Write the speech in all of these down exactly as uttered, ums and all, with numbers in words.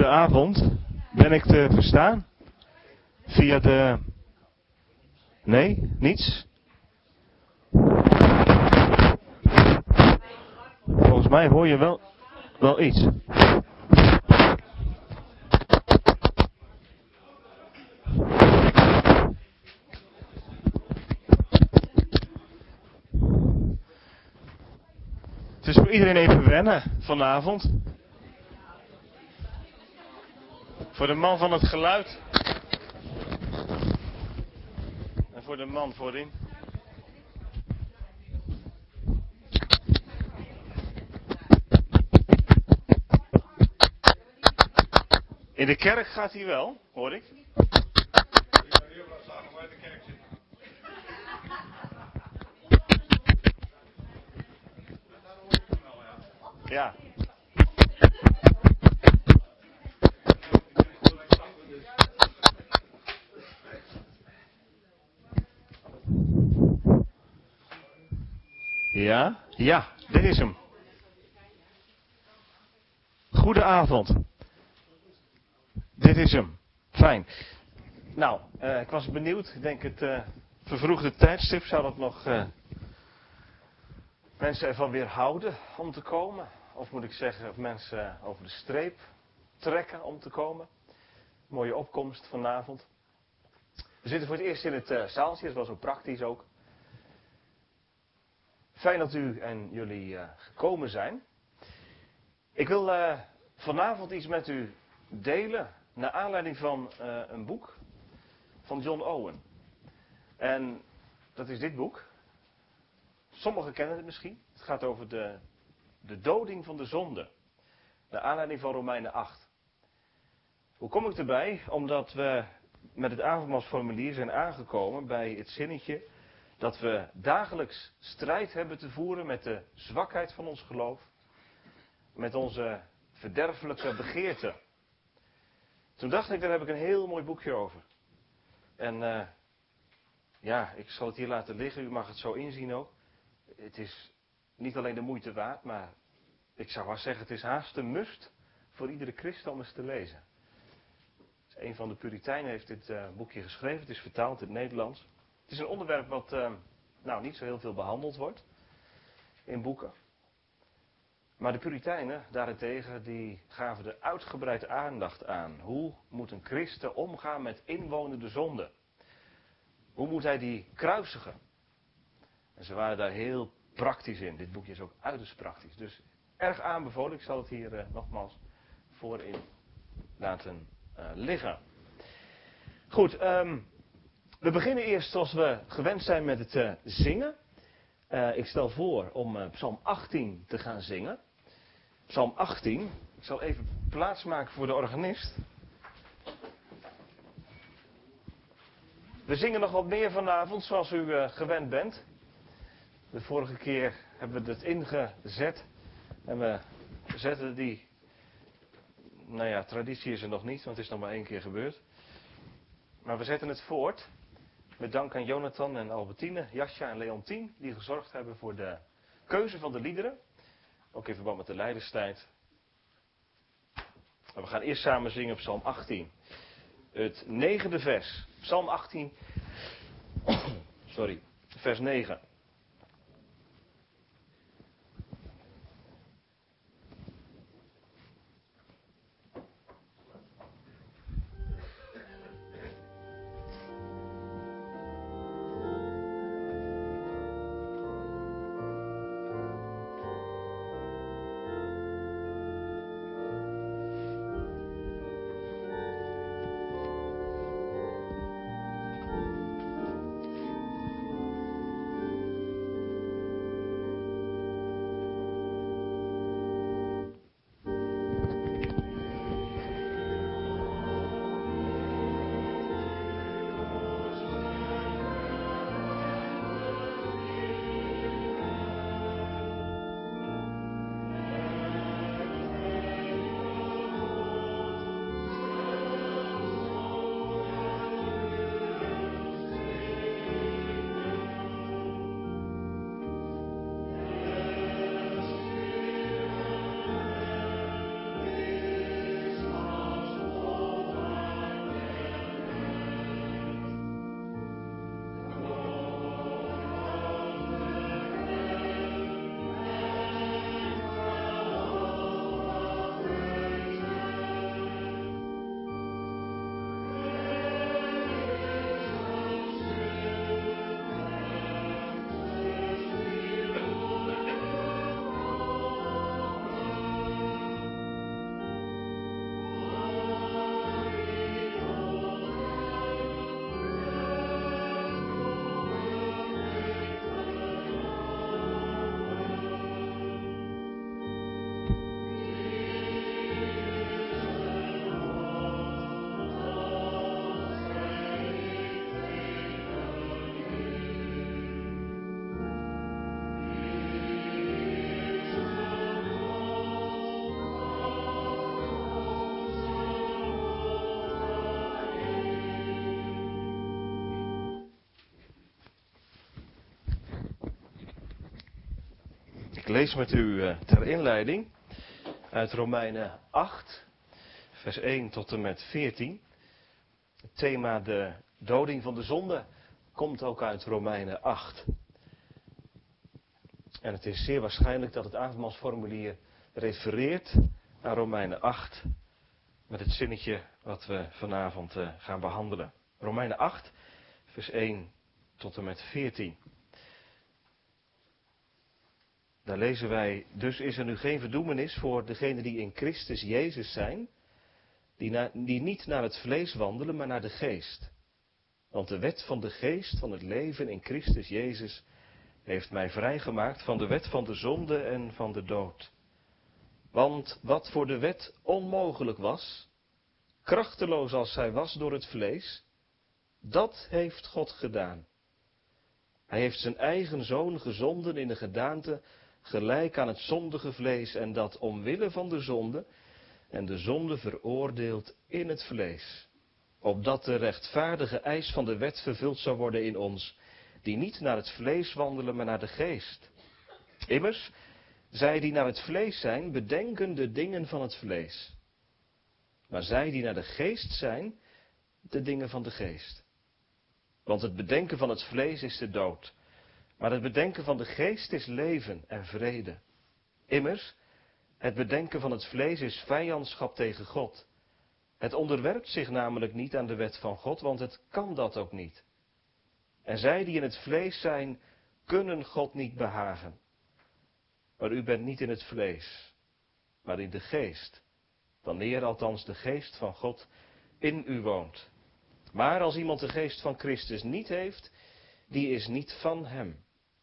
Goedenavond. Ben ik te verstaan? Via de... Nee? Niets? Volgens mij hoor je wel, wel iets. Het is voor iedereen even wennen vanavond. Voor de man van het geluid. En voor de man voorin. In de kerk gaat hij wel, hoor ik. Ja. Ja, ja, dit is hem. Goedenavond. Dit is hem. Fijn. Nou, uh, ik was benieuwd. Ik denk het uh, vervroegde tijdstip zou dat nog uh, mensen ervan weerhouden om te komen. Of moet ik zeggen, of mensen uh, over de streep trekken om te komen. Mooie opkomst vanavond. We zitten voor het eerst in het uh, zaaltje, dat is wel zo praktisch ook. Fijn dat u en jullie uh, gekomen zijn. Ik wil uh, vanavond iets met u delen, naar aanleiding van uh, een boek van John Owen. En dat is dit boek. Sommigen kennen het misschien. Het gaat over de, de doding van de zonde. Naar aanleiding van Romeinen acht. Hoe kom ik erbij? Omdat we met het avondmaalsformulier zijn aangekomen bij het zinnetje dat we dagelijks strijd hebben te voeren met de zwakheid van ons geloof. Met onze verderfelijke begeerten. Toen dacht ik, daar heb ik een heel mooi boekje over. En uh, ja, ik zal het hier laten liggen. U mag het zo inzien ook. Het is niet alleen de moeite waard, maar ik zou wel zeggen, het is haast een must voor iedere christen om eens te lezen. Dus een van de Puritijnen heeft dit uh, boekje geschreven. Het is vertaald in het Nederlands. Het is een onderwerp wat uh, nou niet zo heel veel behandeld wordt in boeken. Maar de Puritijnen daarentegen, die gaven er uitgebreid aandacht aan. Hoe moet een christen omgaan met inwonende zonde? Hoe moet hij die kruisigen? En ze waren daar heel praktisch in. Dit boekje is ook uiterst praktisch. Dus erg aanbevolen. Ik zal het hier uh, nogmaals voorin laten uh, liggen. Goed, um, we beginnen eerst zoals we gewend zijn met het uh, zingen. Uh, ik stel voor om uh, Psalm achttien te gaan zingen. Psalm achttien. Ik zal even plaatsmaken voor de organist. We zingen nog wat meer vanavond, zoals u uh, gewend bent. De vorige keer hebben we het ingezet. En we zetten die... Nou ja, traditie is er nog niet, want het is nog maar één keer gebeurd. Maar we zetten het voort. Met dank aan Jonathan en Albertine, Jascha en Leontien, die gezorgd hebben voor de keuze van de liederen. Ook in verband met de lijdenstijd. En we gaan eerst samen zingen Psalm achttien. Het negende vers. Psalm achttien. Sorry, vers negen. Ik lees met u uh, ter inleiding uit Romeinen acht, vers één tot en met veertien. Het thema de doding van de zonde komt ook uit Romeinen acht. En het is zeer waarschijnlijk dat het avondmaalsformulier refereert aan Romeinen acht met het zinnetje wat we vanavond uh, gaan behandelen. Romeinen acht, vers één tot en met veertien. Daar lezen wij: dus is er nu geen verdoemenis voor degenen die in Christus Jezus zijn, die, na, die niet naar het vlees wandelen, maar naar de geest. Want de wet van de geest van het leven in Christus Jezus heeft mij vrijgemaakt van de wet van de zonde en van de dood. Want wat voor de wet onmogelijk was, krachteloos als zij was door het vlees, dat heeft God gedaan. Hij heeft zijn eigen zoon gezonden in de gedaante gelijk aan het zondige vlees, en dat omwille van de zonde, en de zonde veroordeeld in het vlees, opdat de rechtvaardige eis van de wet vervuld zou worden in ons, die niet naar het vlees wandelen, maar naar de geest. Immers, zij die naar het vlees zijn, bedenken de dingen van het vlees, maar zij die naar de geest zijn, de dingen van de geest. Want het bedenken van het vlees is de dood, maar het bedenken van de geest is leven en vrede. Immers, het bedenken van het vlees is vijandschap tegen God. Het onderwerpt zich namelijk niet aan de wet van God, want het kan dat ook niet. En zij die in het vlees zijn, kunnen God niet behagen. Maar u bent niet in het vlees, maar in de geest, wanneer althans de geest van God in u woont. Maar als iemand de geest van Christus niet heeft, die is niet van hem.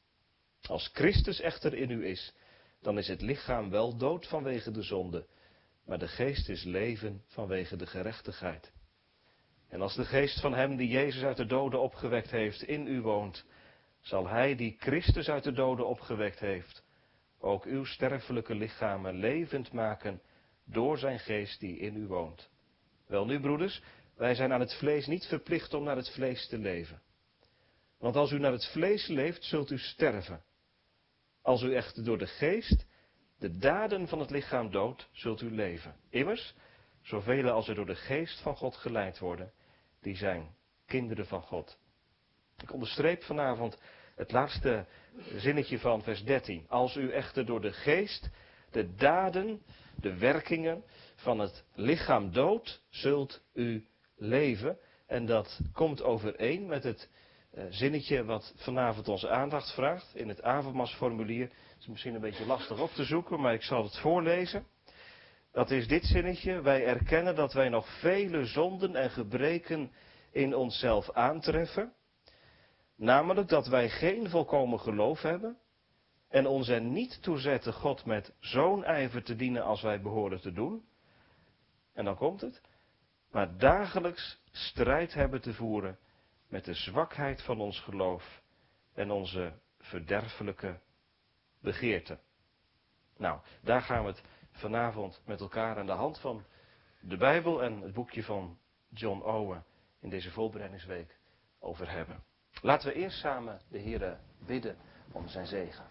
Als Christus echter in u is, dan is het lichaam wel dood vanwege de zonde, maar de geest is leven vanwege de gerechtigheid. En als de geest van hem die Jezus uit de doden opgewekt heeft in u woont, zal hij die Christus uit de doden opgewekt heeft, ook uw sterfelijke lichamen levend maken door zijn geest die in u woont. Welnu, broeders, wij zijn aan het vlees niet verplicht om naar het vlees te leven. Want als u naar het vlees leeft, zult u sterven. Als u echter door de geest de daden van het lichaam doodt, zult u leven. Immers, zoveel als er door de geest van God geleid worden, die zijn kinderen van God. Ik onderstreep vanavond het laatste zinnetje van vers dertien. Als u echter door de geest de daden, de werkingen van het lichaam doodt, zult u leven. En dat komt overeen met het uh, zinnetje wat vanavond onze aandacht vraagt in het avondmaalsformulier. Het is misschien een beetje lastig op te zoeken, maar ik zal het voorlezen. Dat is dit zinnetje: wij erkennen dat wij nog vele zonden en gebreken in onszelf aantreffen. Namelijk dat wij geen volkomen geloof hebben en ons er niet toe zetten God met zo'n ijver te dienen als wij behoren te doen. En dan komt het. Maar dagelijks strijd hebben te voeren met de zwakheid van ons geloof en onze verderfelijke begeerten. Nou, daar gaan we het vanavond met elkaar aan de hand van de Bijbel en het boekje van John Owen in deze voorbereidingsweek over hebben. Laten we eerst samen de Heere bidden om zijn zegen.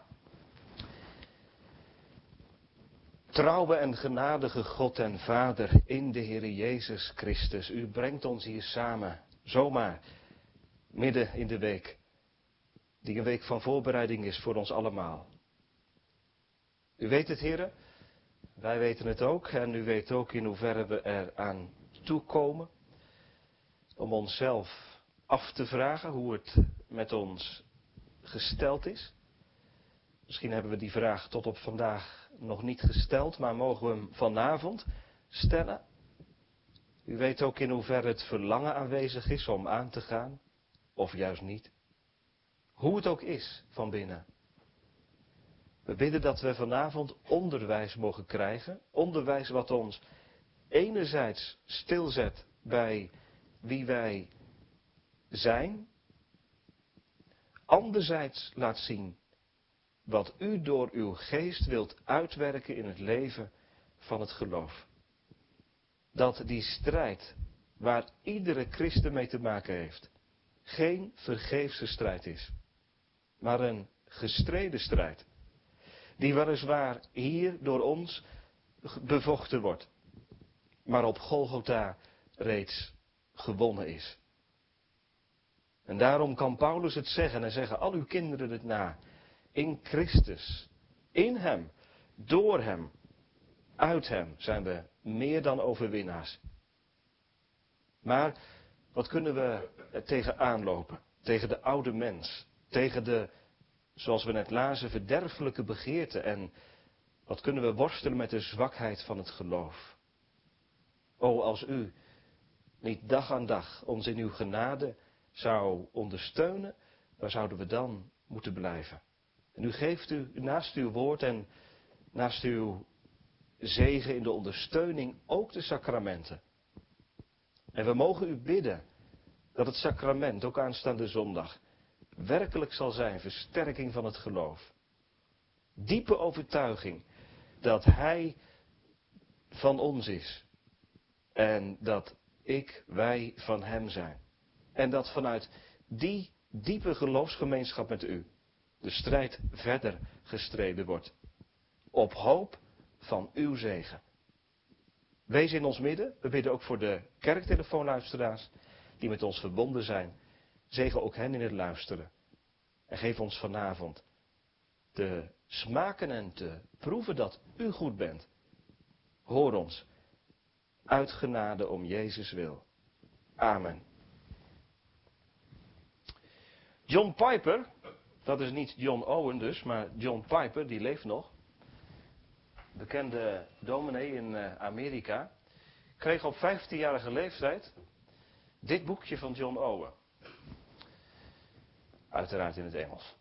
Trouwe en genadige God en Vader in de Heere Jezus Christus, u brengt ons hier samen, zomaar, midden in de week, die een week van voorbereiding is voor ons allemaal. U weet het, Heere, wij weten het ook, en u weet ook in hoeverre we er aan toekomen om onszelf af te vragen hoe het met ons gesteld is. Misschien hebben we die vraag tot op vandaag nog niet gesteld, maar mogen we hem vanavond stellen. U weet ook in hoeverre het verlangen aanwezig is om aan te gaan, of juist niet. Hoe het ook is van binnen. We bidden dat we vanavond onderwijs mogen krijgen. Onderwijs wat ons enerzijds stilzet bij wie wij zijn. Anderzijds laat zien wat u door uw geest wilt uitwerken in het leven van het geloof. Dat die strijd waar iedere christen mee te maken heeft, geen vergeefse strijd is, maar een gestreden strijd. die weliswaar hier door ons bevochten wordt, maar op Golgotha reeds gewonnen is. En daarom kan Paulus het zeggen en zeggen al uw kinderen het na. In Christus, in Hem, door Hem, uit Hem zijn we meer dan overwinnaars. Maar wat kunnen we er tegenaan lopen? Tegen de oude mens, tegen de, zoals we net lazen, verderfelijke begeerten. En wat kunnen we worstelen met de zwakheid van het geloof? O, als u niet dag aan dag ons in uw genade zou ondersteunen, waar zouden we dan moeten blijven? En u geeft u naast uw woord en naast uw zegen in de ondersteuning ook de sacramenten. En we mogen u bidden dat het sacrament, ook aanstaande zondag, werkelijk zal zijn versterking van het geloof. Diepe overtuiging dat Hij van ons is. En dat ik, wij van Hem zijn. En dat vanuit die diepe geloofsgemeenschap met u de strijd verder gestreden wordt. Op hoop van uw zegen. Wees in ons midden. We bidden ook voor de kerktelefoonluisteraars die met ons verbonden zijn. Zegen ook hen in het luisteren. En geef ons vanavond te smaken en te proeven dat u goed bent. Hoor ons. Uit genade om Jezus wil. Amen. John Piper, dat is niet John Owen dus, maar John Piper, die leeft nog. Bekende dominee in Amerika. Kreeg op vijftienjarige leeftijd dit boekje van John Owen. Uiteraard in het Engels.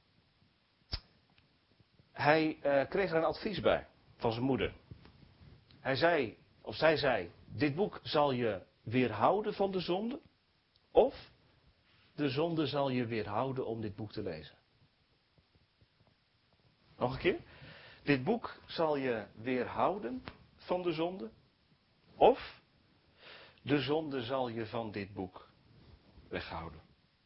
Hij uh, kreeg er een advies bij van zijn moeder. Hij zei, of zij zei, dit boek zal je weerhouden van de zonde. Of de zonde zal je weerhouden om dit boek te lezen. Nog een keer. Dit boek zal je weerhouden van de zonde. Of de zonde zal je van dit boek weghouden.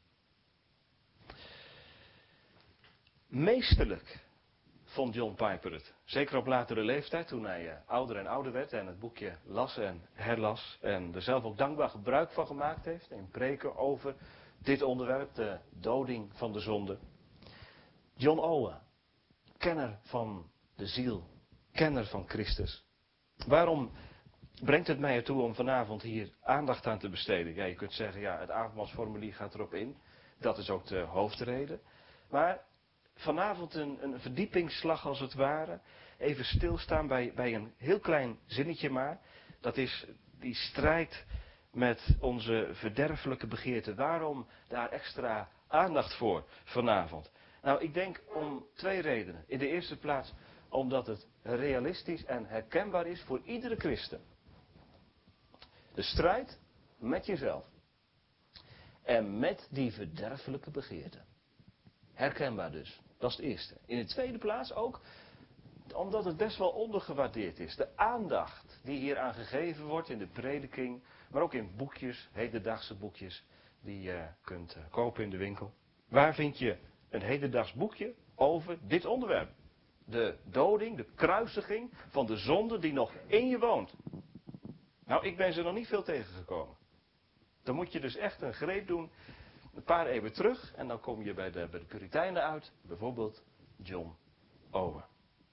Meesterlijk vond John Piper het. Zeker op latere leeftijd, toen hij uh, ouder en ouder werd en het boekje las en herlas. En er zelf ook dankbaar gebruik van gemaakt heeft in preken over dit onderwerp, de doding van de zonde. John Owen, kenner van de ziel, kenner van Christus. Waarom brengt het mij ertoe om vanavond hier aandacht aan te besteden? Ja, je kunt zeggen, ja, het avondmaalsformulier gaat erop in. Dat is ook de hoofdreden. Maar vanavond een, een verdiepingsslag als het ware. Even stilstaan bij, bij een heel klein zinnetje maar. Dat is die strijd met onze verderfelijke begeerten. Waarom daar extra aandacht voor vanavond? Nou, ik denk om twee redenen. In de eerste plaats omdat het realistisch en herkenbaar is voor iedere christen. De strijd met jezelf. En met die verderfelijke begeerten. Herkenbaar dus. Dat is het eerste. In de tweede plaats ook omdat het best wel ondergewaardeerd is. De aandacht die hier aan gegeven wordt in de prediking. Maar ook in boekjes, hedendaagse boekjes. Die je kunt kopen in de winkel. Waar vind je een hedendaags boekje over dit onderwerp? De doding, de kruisiging van de zonde die nog in je woont. Nou, ik ben ze nog niet veel tegengekomen. Dan moet je dus echt een greep doen. Een paar eeuwen terug. En dan kom je bij de, bij de Puritijnen uit. Bijvoorbeeld John Owen.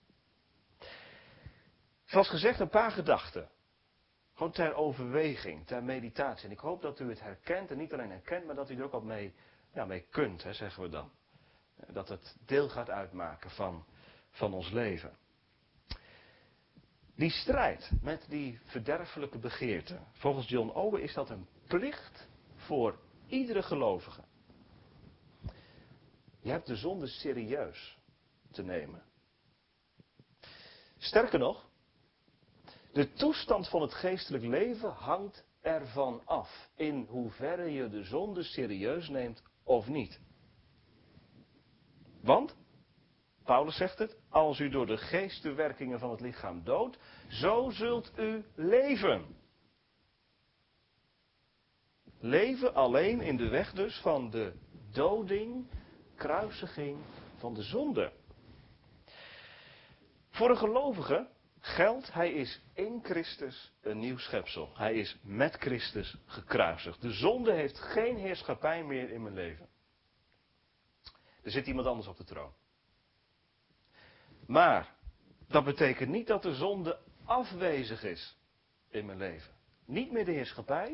Zoals gezegd, een paar gedachten. Gewoon ter overweging, ter meditatie. En ik hoop dat u het herkent. En niet alleen herkent, maar dat u er ook wat mee, ja, mee kunt, hè, zeggen we dan. Dat het deel gaat uitmaken van, van ons leven. Die strijd met die verderfelijke begeerten. Volgens John Owen is dat een plicht voor iedere gelovige. Je hebt de zonde serieus te nemen. Sterker nog, de toestand van het geestelijk leven hangt ervan af. In hoeverre je de zonde serieus neemt of niet. Want, Paulus zegt het, als u door de geest de werkingen van het lichaam doodt, zo zult u leven. Leven alleen in de weg dus van de doding, kruisiging van de zonde. Voor een gelovige geldt, hij is in Christus een nieuw schepsel. Hij is met Christus gekruisigd. De zonde heeft geen heerschappij meer in mijn leven. Er zit iemand anders op de troon. Maar dat betekent niet dat de zonde afwezig is in mijn leven. Niet meer de heerschappij,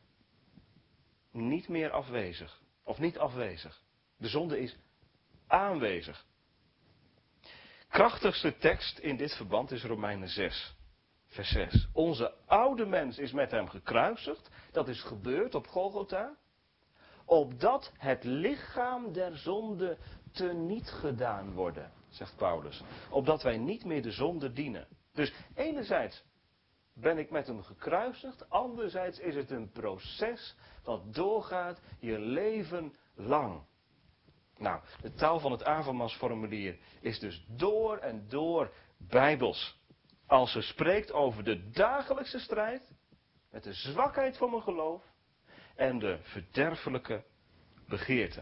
niet meer afwezig. Of niet afwezig. De zonde is aanwezig. Krachtigste tekst in dit verband is Romeinen zes, vers zes. Onze oude mens is met hem gekruisigd. Dat is gebeurd op Golgotha. Opdat het lichaam der zonde teniet gedaan worden, zegt Paulus. Opdat wij niet meer de zonde dienen. Dus enerzijds ben ik met hem gekruisigd. Anderzijds is het een proces dat doorgaat je leven lang. Nou, de taal van het avondmaalsformulier is dus door en door bijbels. Als ze spreekt over de dagelijkse strijd met de zwakheid van mijn geloof en de verderfelijke begeerte.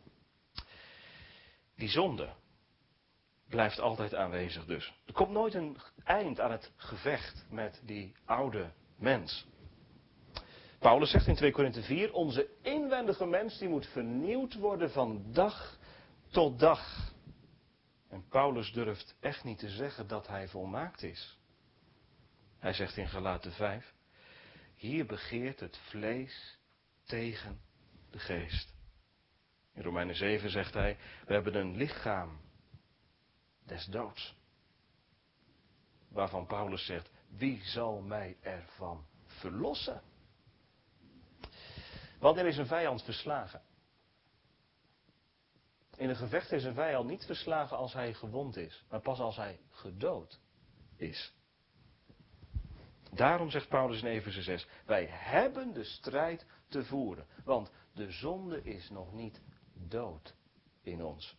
Die zonde blijft altijd aanwezig dus. Er komt nooit een eind aan het gevecht met die oude mens. Paulus zegt in twee Korinthe vier, onze inwendige mens die moet vernieuwd worden van dag tot dag. En Paulus durft echt niet te zeggen dat hij volmaakt is. Hij zegt in Galaten vijf, hier begeert het vlees tegen de geest. In Romeinen zeven zegt hij, we hebben een lichaam des doods. Waarvan Paulus zegt, wie zal mij ervan verlossen? Wanneer is een vijand verslagen? In een gevecht is een vijand niet verslagen als hij gewond is, maar pas als hij gedood is. Daarom zegt Paulus in Efeze zes, wij hebben de strijd te voeren, want de zonde is nog niet dood in ons.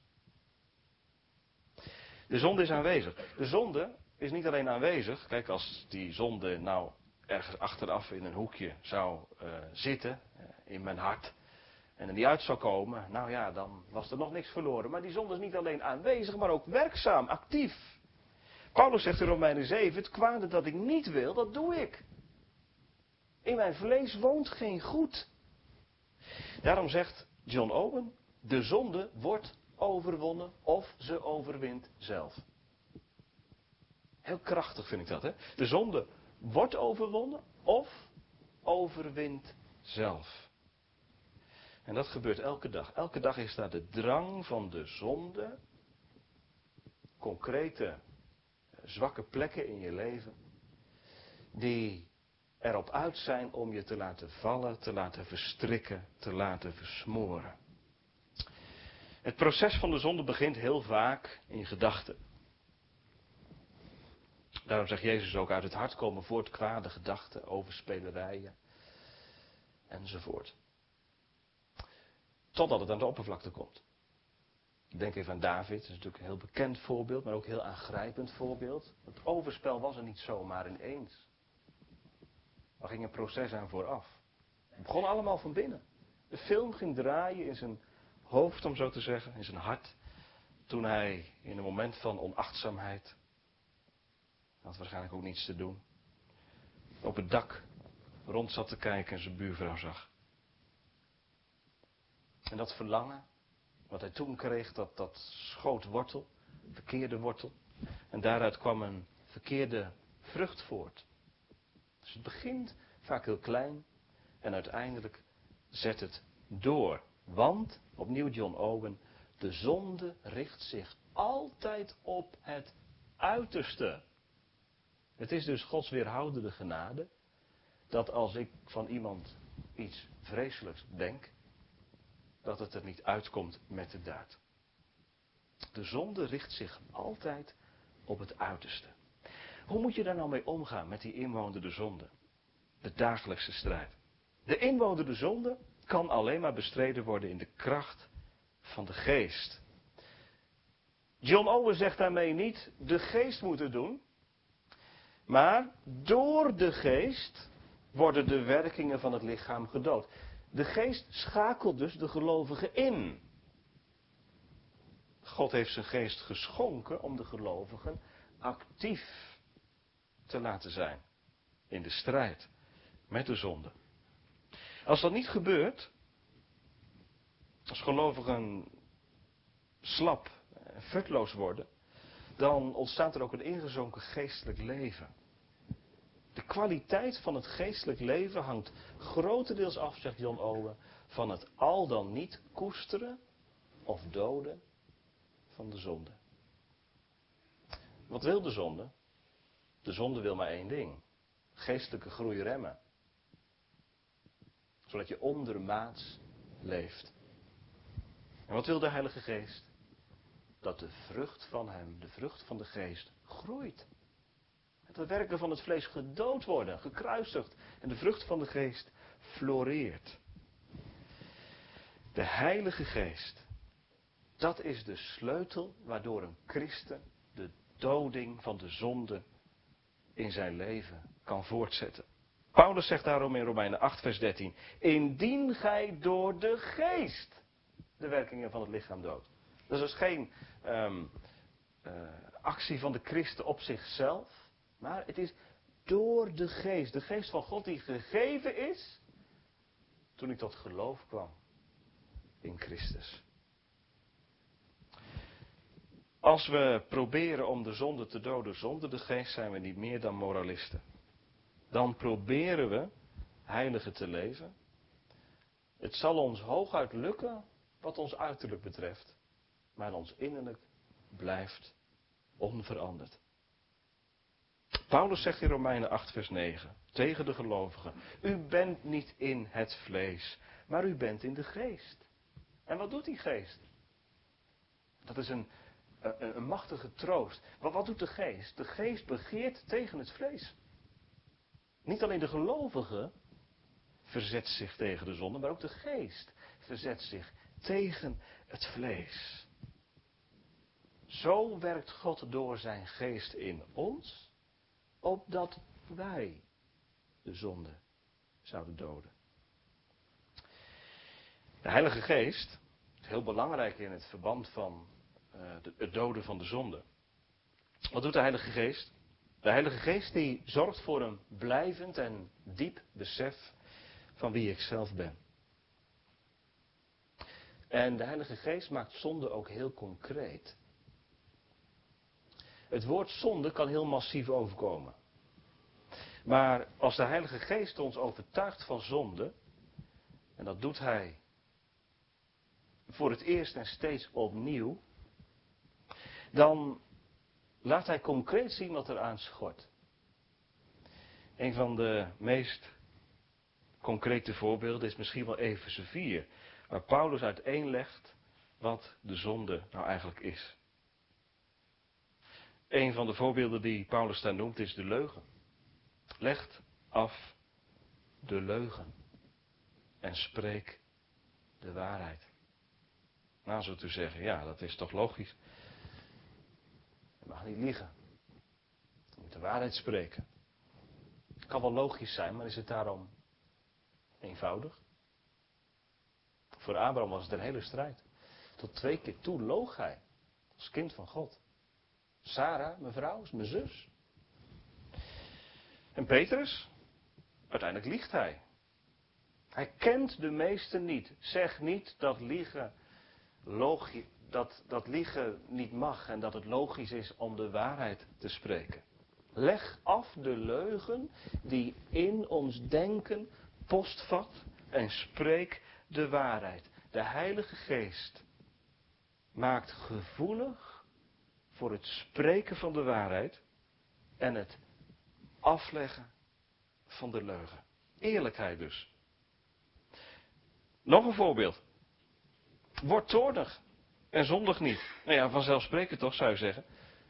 De zonde is aanwezig. De zonde is niet alleen aanwezig, kijk als die zonde nou ergens achteraf in een hoekje zou uh, zitten, uh, in mijn hart, en er niet uit zou komen, nou ja, dan was er nog niks verloren. Maar die zonde is niet alleen aanwezig, maar ook werkzaam, actief. Paulus zegt in Romeinen zeven, het kwade dat ik niet wil, dat doe ik. In mijn vlees woont geen goed. Daarom zegt John Owen, de zonde wordt overwonnen of ze overwint zelf. Heel krachtig vind ik dat, hè? De zonde wordt overwonnen of overwint zelf. En dat gebeurt elke dag. Elke dag is daar de drang van de zonde, concrete zwakke plekken in je leven, die erop uit zijn om je te laten vallen, te laten verstrikken, te laten versmoren. Het proces van de zonde begint heel vaak in gedachten. Daarom zegt Jezus ook, uit het hart komen voort kwade gedachten, overspelerijen enzovoort. Totdat het aan de oppervlakte komt. Ik denk even aan David, dat is natuurlijk een heel bekend voorbeeld, maar ook een heel aangrijpend voorbeeld. Het overspel was er niet zomaar ineens. Er ging een proces aan vooraf. Het begon allemaal van binnen. De film ging draaien in zijn hoofd, om zo te zeggen, in zijn hart. Toen hij in een moment van onachtzaamheid, had waarschijnlijk ook niets te doen, op het dak rond zat te kijken en zijn buurvrouw zag. En dat verlangen, wat hij toen kreeg, dat, dat schoot wortel, verkeerde wortel. En daaruit kwam een verkeerde vrucht voort. Dus het begint vaak heel klein en uiteindelijk zet het door. Want, opnieuw John Owen, de zonde richt zich altijd op het uiterste. Het is dus Gods weerhoudende genade, dat als ik van iemand iets vreselijks denk, dat het er niet uitkomt met de daad. De zonde richt zich altijd op het uiterste. Hoe moet je daar nou mee omgaan met die inwonende zonde? De dagelijkse strijd. De inwonende zonde kan alleen maar bestreden worden in de kracht van de geest. John Owen zegt daarmee niet, de geest moet het doen. Maar door de geest worden de werkingen van het lichaam gedood. De geest schakelt dus de gelovige in. God heeft zijn geest geschonken om de gelovigen actief te laten zijn in de strijd met de zonde. Als dat niet gebeurt, als gelovigen slap en futloos worden, dan ontstaat er ook een ingezonken geestelijk leven. De kwaliteit van het geestelijk leven hangt grotendeels af, zegt John Owen, van het al dan niet koesteren of doden van de zonde. Wat wil de zonde? De zonde wil maar één ding. Geestelijke groei remmen. Zodat je ondermaats leeft. En wat wil de Heilige Geest? Dat de vrucht van hem, de vrucht van de Geest, groeit. Dat de werken van het vlees gedood worden, gekruisigd. En de vrucht van de Geest floreert. De Heilige Geest. Dat is de sleutel waardoor een christen de doding van de zonde in zijn leven kan voortzetten. Paulus zegt daarom in Romeinen acht vers dertien. Indien gij door de Geest de werkingen van het lichaam doodt. Dat is dus geen um, uh, actie van de christen op zichzelf. Maar het is door de Geest. De Geest van God die gegeven is toen ik tot geloof kwam in Christus. Als we proberen om de zonde te doden zonder de Geest, zijn we niet meer dan moralisten. Dan proberen we heilige te leven. Het zal ons hooguit lukken wat ons uiterlijk betreft. Maar ons innerlijk blijft onveranderd. Paulus zegt in Romeinen acht vers negen tegen de gelovigen. U bent niet in het vlees, maar u bent in de Geest. En wat doet die Geest? Dat is een, een, een machtige troost. Maar wat doet de Geest? De Geest begeert tegen het vlees. Niet alleen de gelovige verzet zich tegen de zonde, maar ook de Geest verzet zich tegen het vlees. Zo werkt God door zijn Geest in ons, opdat wij de zonde zouden doden. De Heilige Geest is heel belangrijk in het verband van uh, de, het doden van de zonde. Wat doet de Heilige Geest? De Heilige Geest die zorgt voor een blijvend en diep besef van wie ik zelf ben. En de Heilige Geest maakt zonde ook heel concreet. Het woord zonde kan heel massief overkomen. Maar als de Heilige Geest ons overtuigt van zonde, en dat doet Hij voor het eerst en steeds opnieuw, dan laat Hij concreet zien wat er aan schort. Een van de meest concrete voorbeelden is misschien wel Efeze vier, waar Paulus uiteenlegt wat de zonde nou eigenlijk is. Een van de voorbeelden die Paulus daar noemt is de leugen. Leg af de leugen en spreek de waarheid. Nou zult u zeggen, ja, dat is toch logisch. Je mag niet liegen. Je moet de waarheid spreken. Het kan wel logisch zijn, maar is het daarom eenvoudig? Voor Abraham was het een hele strijd. Tot twee keer toe loog hij. Als kind van God. Sarah, mijn vrouw, is mijn zus. En Petrus? Uiteindelijk liegt hij. Hij kent de meesten niet. Zeg niet dat liegen, logi, dat, dat liegen niet mag en dat het logisch is om de waarheid te spreken. Leg af de leugen die in ons denken postvat en spreek de waarheid. De Heilige Geest maakt gevoelig voor het spreken van de waarheid en het afleggen van de leugen. Eerlijkheid dus. Nog een voorbeeld. Word toornig en zondig niet. Nou ja, vanzelfsprekend toch, zou je zeggen.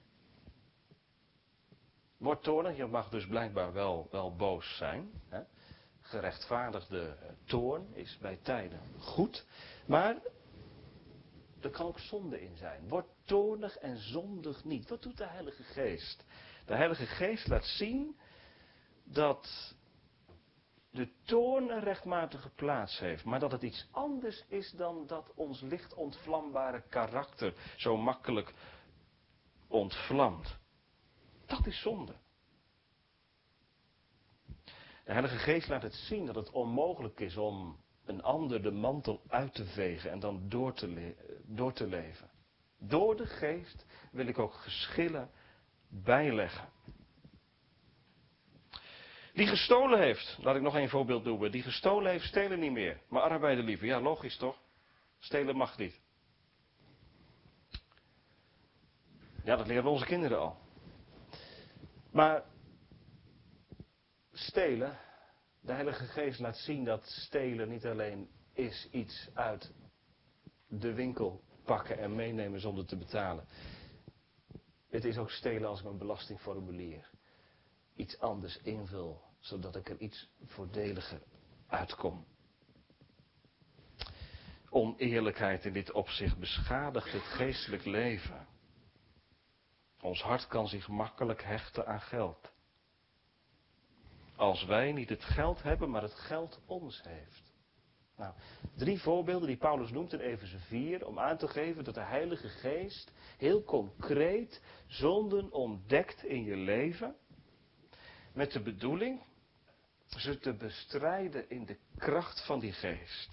Word toornig, je mag dus blijkbaar wel, wel boos zijn. Hè? Gerechtvaardigde toorn is bij tijden goed. Maar er kan ook zonde in zijn. Word toornig en zondig niet. Wat doet de Heilige Geest? De Heilige Geest laat zien dat de toorn een rechtmatige plaats heeft. Maar dat het iets anders is dan dat ons licht ontvlambare karakter zo makkelijk ontvlamt. Dat is zonde. De Heilige Geest laat het zien dat het onmogelijk is om een ander de mantel uit te vegen en dan door te, le- door te leven. Door de Geest wil ik ook geschillen bijleggen. Die gestolen heeft, laat ik nog een voorbeeld noemen. Die gestolen heeft, stelen niet meer. Maar arbeider liever, ja logisch toch? Stelen mag niet. Ja, dat leren onze kinderen al. Maar stelen, de Heilige Geest laat zien dat stelen niet alleen is iets uit de winkel pakken en meenemen zonder te betalen. Het is ook stelen als ik mijn belastingformulier iets anders invul, zodat ik er iets voordeliger uitkom. Oneerlijkheid in dit opzicht beschadigt het geestelijk leven. Ons hart kan zich makkelijk hechten aan geld. Als wij niet het geld hebben, maar het geld ons heeft. Nou, drie voorbeelden die Paulus noemt in Efeze vier, om aan te geven dat de Heilige Geest heel concreet zonden ontdekt in je leven, met de bedoeling ze te bestrijden in de kracht van die Geest.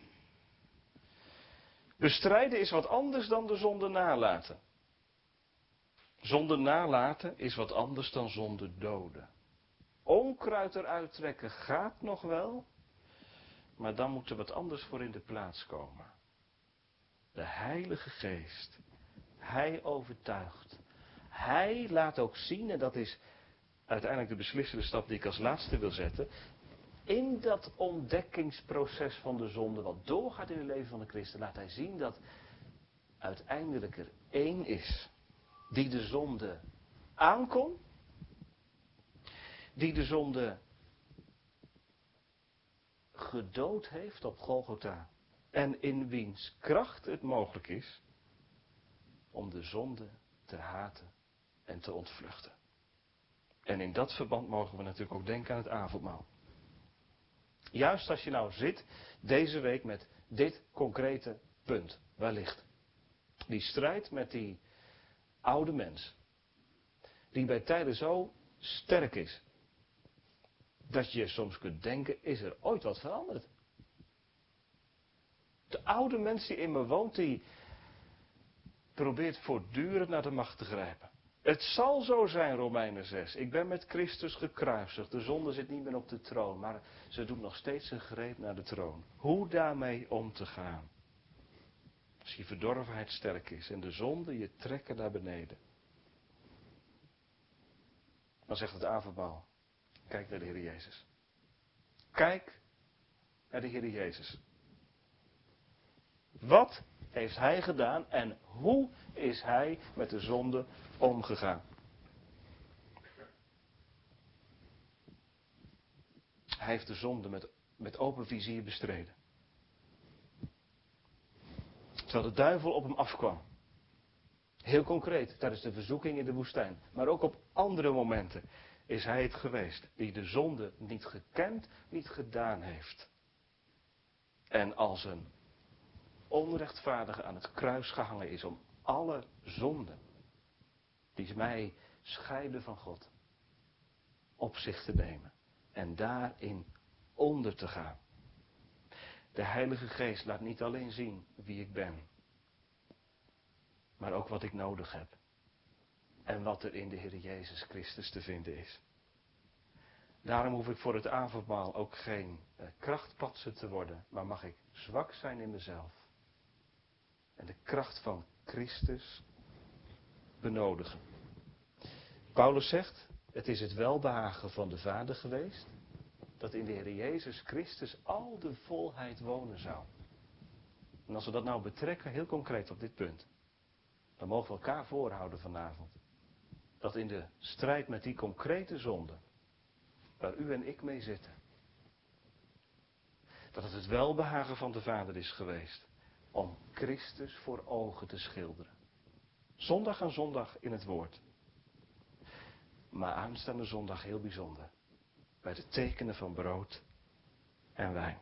Bestrijden is wat anders dan de zonde nalaten. Zonde nalaten is wat anders dan zonde doden. Onkruid eruit trekken gaat nog wel, maar dan moet er wat anders voor in de plaats komen. De Heilige Geest, Hij overtuigt. Hij laat ook zien, en dat is uiteindelijk de beslissende stap die ik als laatste wil zetten. In dat ontdekkingsproces van de zonde, wat doorgaat in het leven van de christen, laat Hij zien dat uiteindelijk er één is die de zonde aankon, die de zonde gedood heeft op Golgotha en in wiens kracht het mogelijk is om de zonde te haten en te ontvluchten. En in dat verband mogen we natuurlijk ook denken aan het avondmaal. Juist als je nou zit deze week met dit concrete punt, wellicht. Die strijd met die oude mens, die bij tijden zo sterk is, dat je soms kunt denken, is er ooit wat veranderd? De oude mens die in me woont, die probeert voortdurend naar de macht te grijpen. Het zal zo zijn, Romeinen zes. Ik ben met Christus gekruisigd. De zonde zit niet meer op de troon, maar ze doet nog steeds een greep naar de troon. Hoe daarmee om te gaan? Als je verdorvenheid sterk is en de zonde je trekken naar beneden. Dan zegt het avondmaal, kijk naar de Heer Jezus. Kijk naar de Heer Jezus. Wat heeft Hij gedaan en hoe is Hij met de zonde omgegaan? Hij heeft de zonde met, met open vizier bestreden. Terwijl de duivel op hem afkwam. Heel concreet, tijdens de verzoeking in de woestijn. Maar ook op andere momenten is Hij het geweest. Die de zonde niet gekend, niet gedaan heeft. En als een onrechtvaardige aan het kruis gehangen is om alle zonden die mij scheiden van God op zich te nemen en daarin onder te gaan. De Heilige Geest laat niet alleen zien wie ik ben, maar ook wat ik nodig heb en wat er in de Heer Jezus Christus te vinden is. Daarom hoef ik voor het avondmaal ook geen eh, krachtpatser te worden, maar mag ik zwak zijn in mezelf en de kracht van Christus benodigen. Paulus zegt, het is het welbehagen van de Vader geweest, dat in de Heer Jezus Christus al de volheid wonen zou. En als we dat nou betrekken, heel concreet op dit punt, dan mogen we elkaar voorhouden vanavond. Dat in de strijd met die concrete zonde, waar u en ik mee zitten, dat het het welbehagen van de Vader is geweest om Christus voor ogen te schilderen. Zondag aan zondag in het woord. Maar aanstaande zondag heel bijzonder. Bij de tekenen van brood en wijn.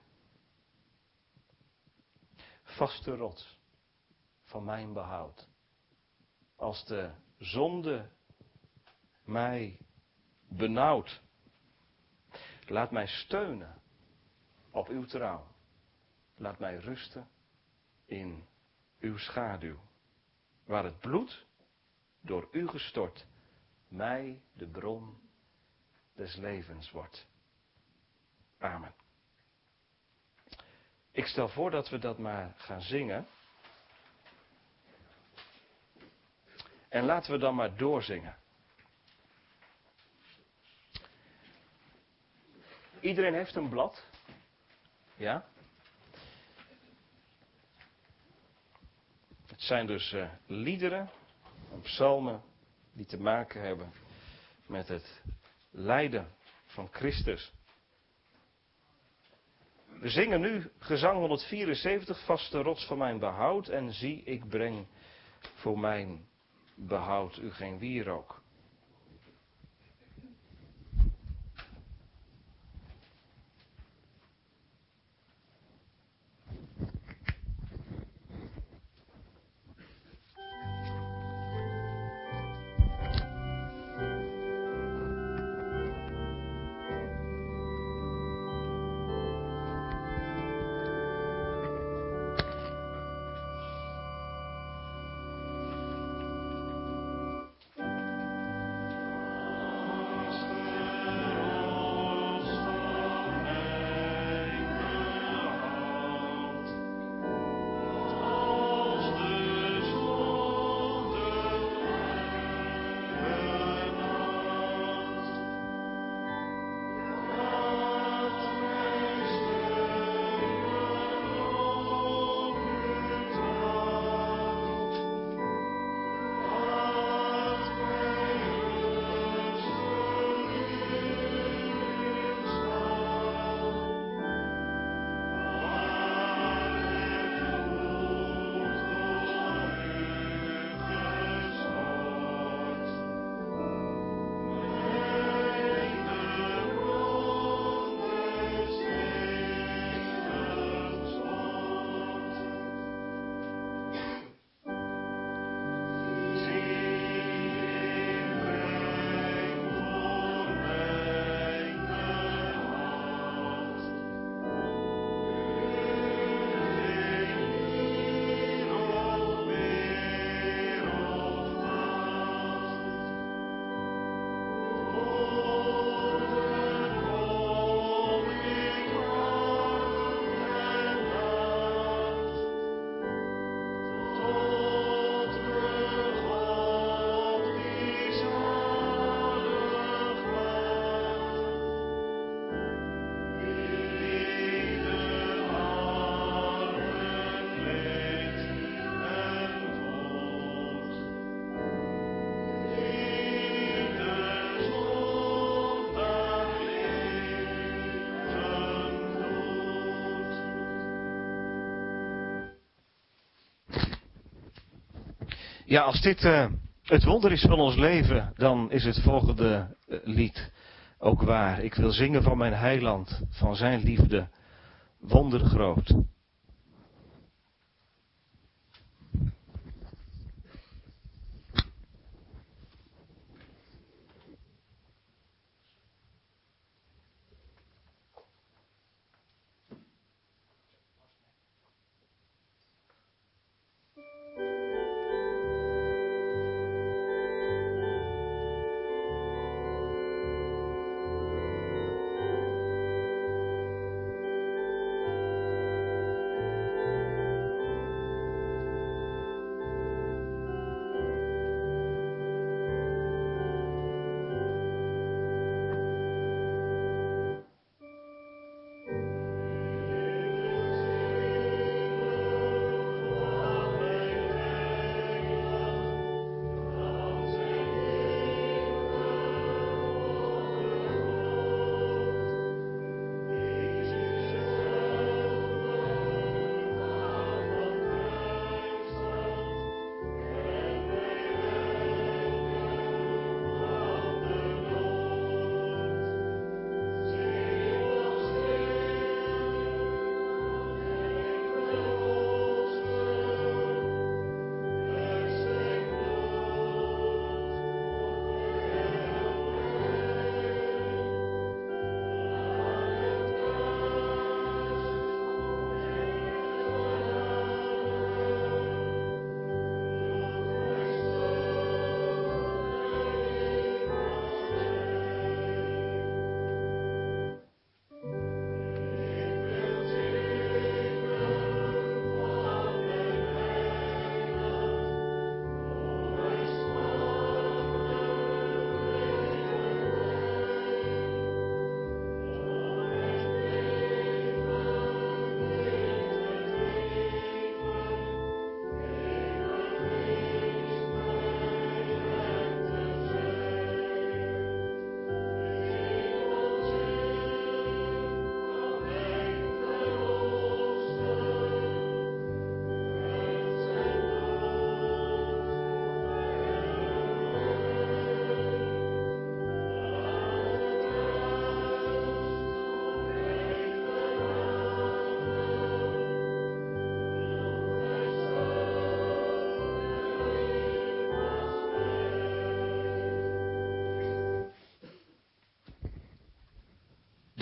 Vaste rots van mijn behoud. Als de zonde mij benauwd. Laat mij steunen op uw trouw. Laat mij rusten in uw schaduw. Waar het bloed door u gestort mij de bron des levens wordt. Amen. Ik stel voor dat we dat maar gaan zingen. En laten we dan maar doorzingen. Iedereen heeft een blad. Ja? Het zijn dus uh, liederen, psalmen die te maken hebben met het lijden van Christus. We zingen nu gezang honderdvierenzeventig, vaste rots van mijn behoud. En zie, ik breng voor mijn behoud u geen wierook. Ja, als dit uh, het wonder is van ons leven, dan is het volgende uh, lied ook waar. Ik wil zingen van mijn heiland, van zijn liefde, wondergroot.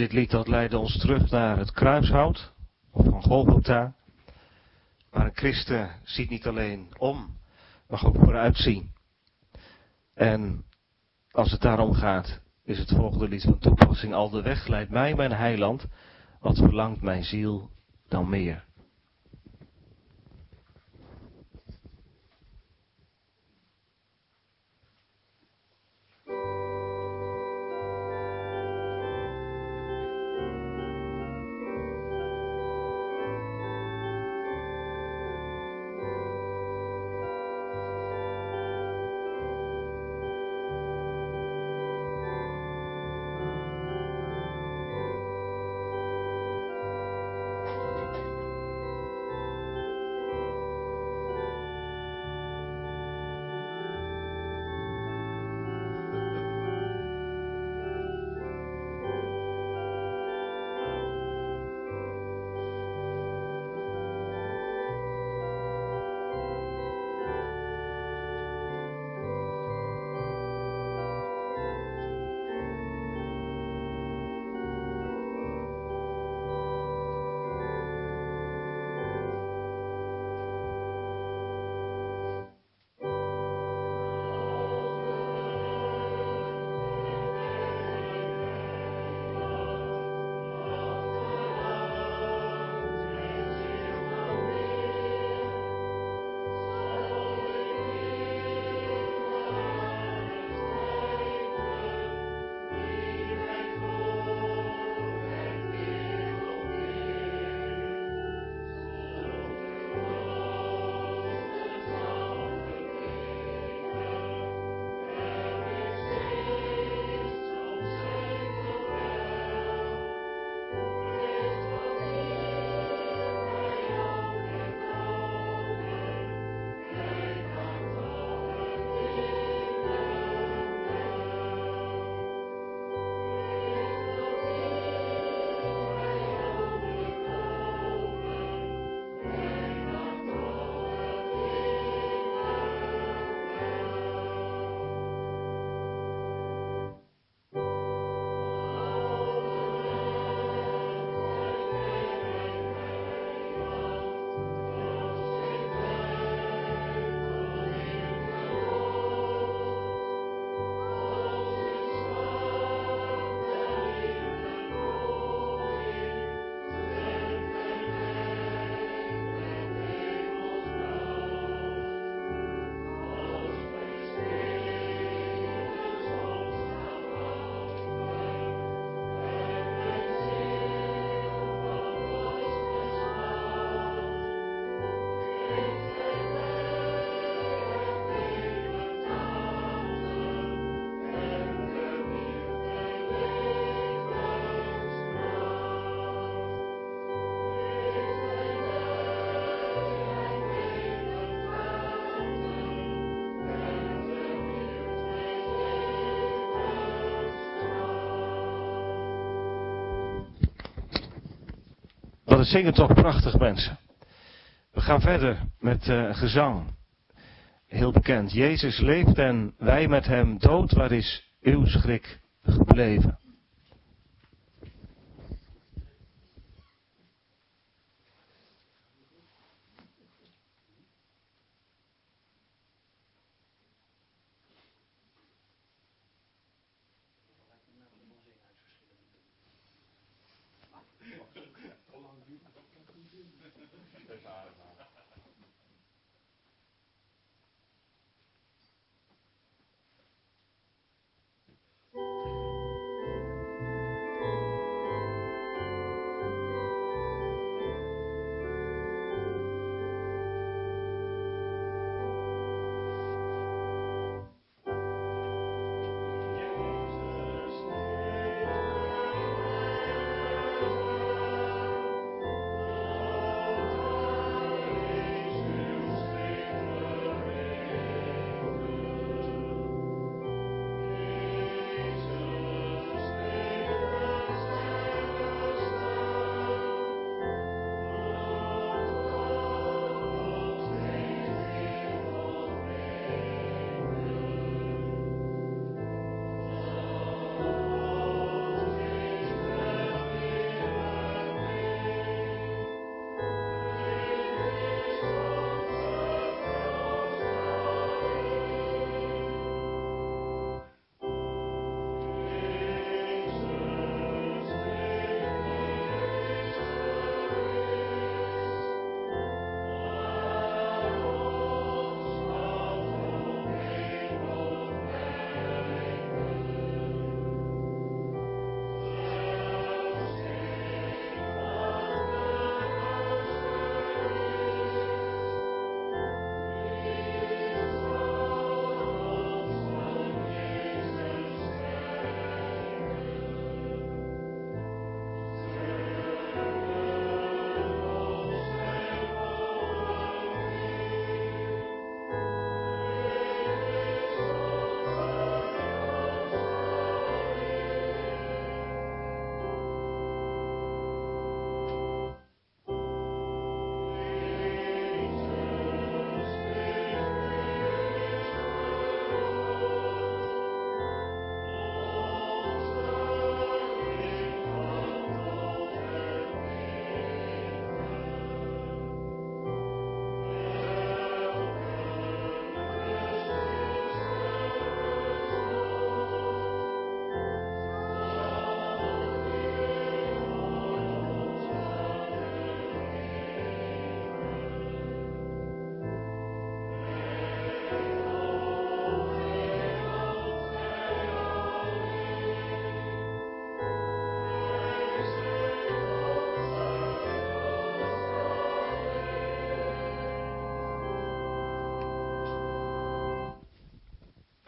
dit lied dat leidde ons terug naar het kruishout, of van Golgotha. Maar een christen ziet niet alleen om, mag ook vooruit zien. En als het daarom gaat, is het volgende lied van toepassing. Al de weg leidt mij, mijn heiland, wat verlangt mijn ziel dan meer. Wat het zingen toch prachtig, mensen. We gaan verder met uh, gezang. Heel bekend. Jezus leeft en wij met hem dood. Waar is uw schrik gebleven?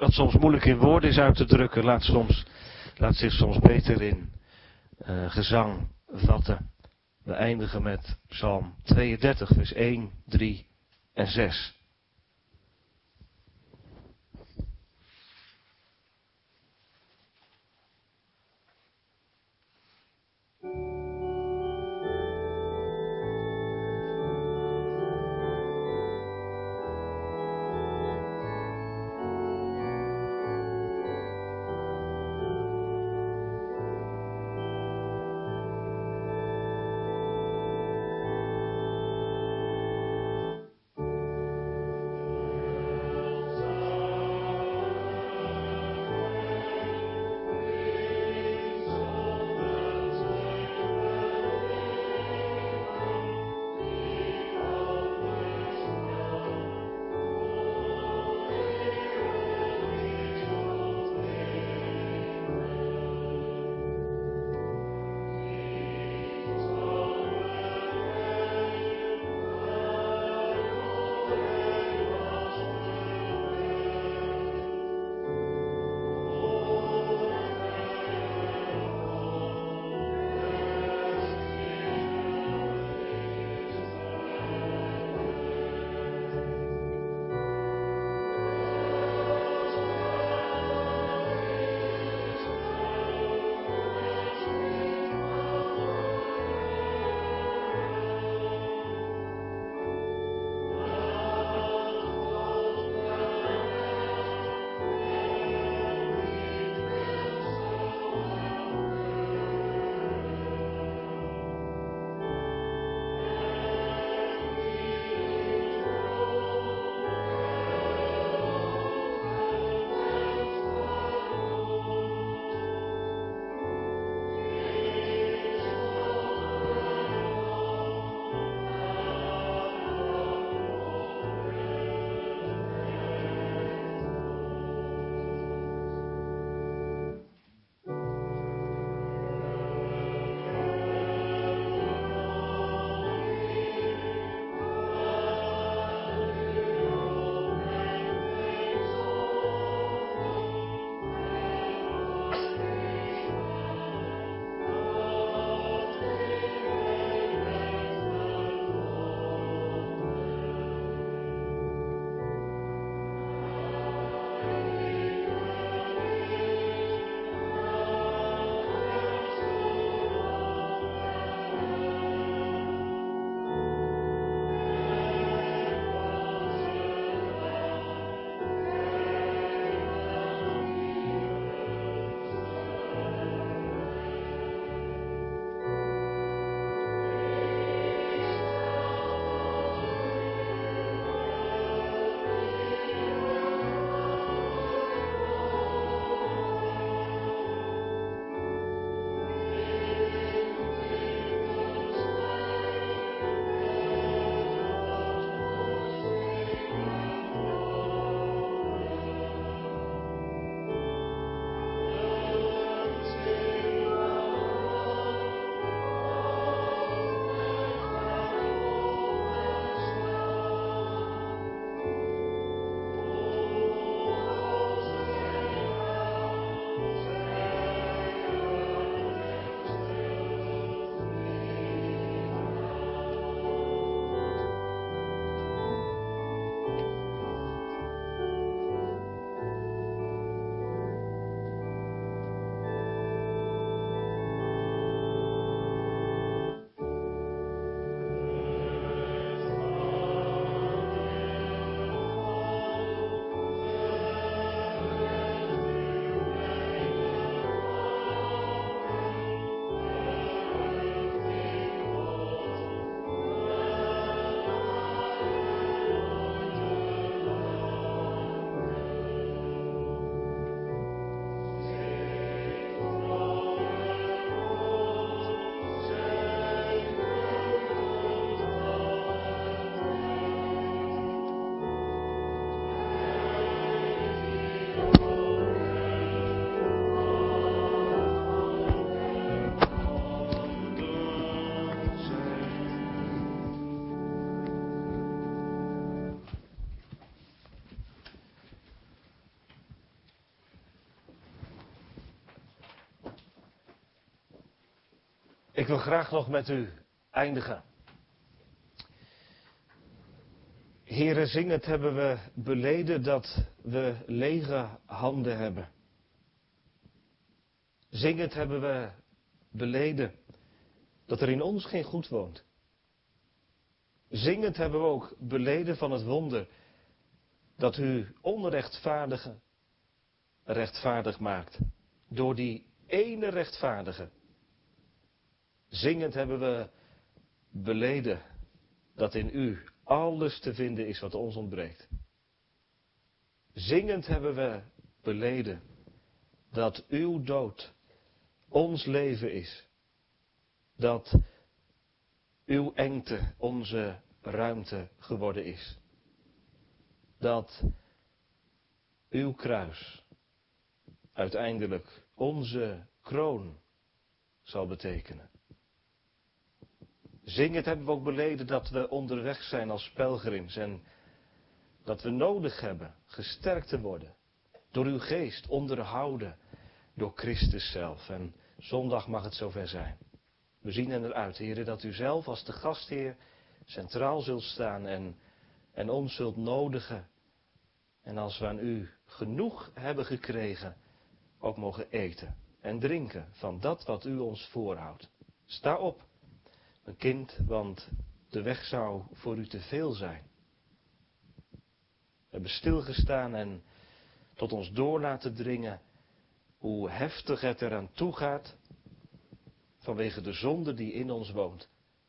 dat soms moeilijk in woorden is uit te drukken, laat, soms, laat zich soms beter in uh, gezang vatten. We eindigen met Psalm tweeëndertig, vers één, drie en zes. Ik wil graag nog met u eindigen. Here, zingend hebben we beleden dat we lege handen hebben. Zingend hebben we beleden dat er in ons geen goed woont. Zingend hebben we ook beleden van het wonder dat u onrechtvaardigen rechtvaardig maakt. Door die ene rechtvaardige. Zingend hebben we beleden dat in u alles te vinden is wat ons ontbreekt. Zingend hebben we beleden dat uw dood ons leven is. Dat uw engte onze ruimte geworden is. Dat uw kruis uiteindelijk onze kroon zal betekenen. Zingend hebben we ook beleden dat we onderweg zijn als pelgrims en dat we nodig hebben gesterkt te worden door uw geest, onderhouden door Christus zelf. En zondag mag het zover zijn. We zien er naar uit, Heer, dat u zelf als de gastheer centraal zult staan en, en ons zult nodigen. En als we aan u genoeg hebben gekregen, ook mogen eten en drinken van dat wat u ons voorhoudt. Sta op, mijn kind, want de weg zou voor u te veel zijn. We hebben stilgestaan en tot ons door laten dringen hoe heftig het eraan toe gaat vanwege de zonde die in ons woont.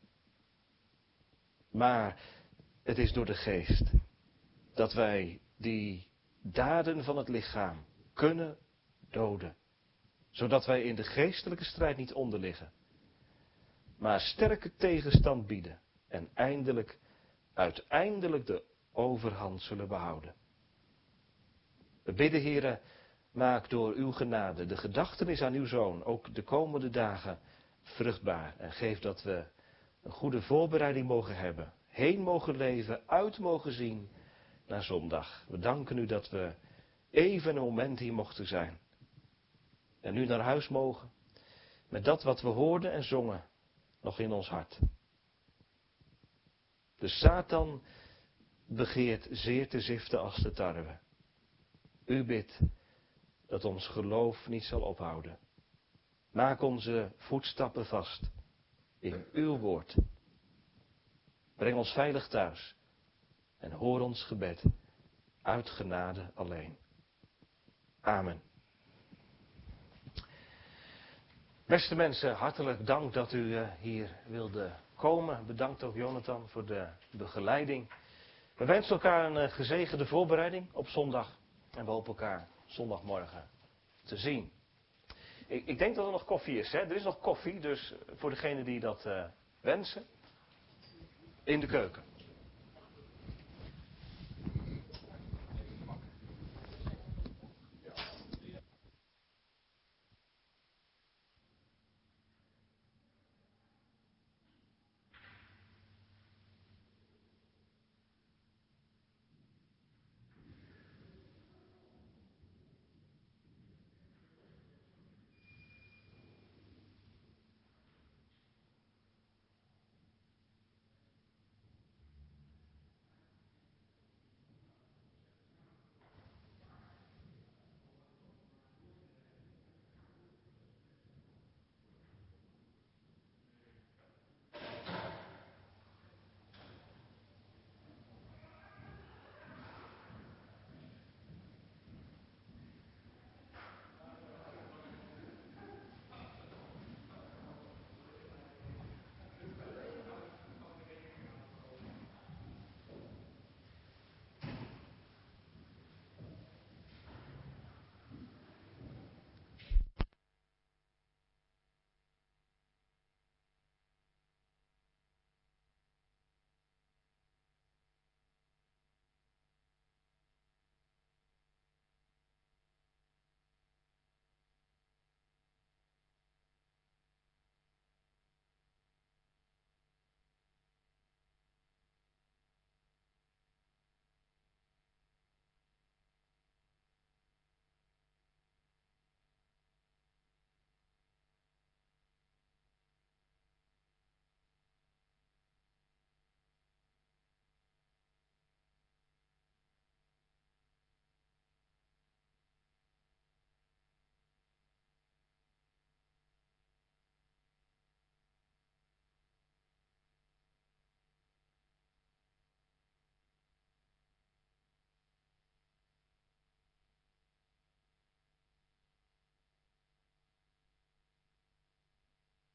Maar het is door de geest dat wij die daden van het lichaam kunnen doden. Zodat wij in de geestelijke strijd niet onderliggen. Maar sterke tegenstand bieden. En eindelijk, uiteindelijk de overhand zullen behouden. We bidden, Heere, maak door uw genade de gedachtenis aan uw Zoon ook de komende dagen vruchtbaar. En geef dat we een goede voorbereiding mogen hebben. Heen mogen leven, uit mogen zien naar zondag. We danken u dat we even een moment hier mochten zijn. En nu naar huis mogen. Met dat wat we hoorden en zongen nog in ons hart. De Satan begeert zeer te ziften als de tarwe. U bidt dat ons geloof niet zal ophouden. Maak onze voetstappen vast in uw woord. Breng ons veilig thuis en hoor ons gebed uit genade alleen. Amen. Beste mensen, hartelijk dank dat u uh, hier wilde komen. Bedankt ook Jonathan voor de begeleiding. We wensen elkaar een uh, gezegende voorbereiding op zondag. En we hopen elkaar zondagmorgen te zien. Ik, ik denk dat er nog koffie is. Hè? Er is nog koffie, dus voor degenen die dat uh, wensen. In de keuken.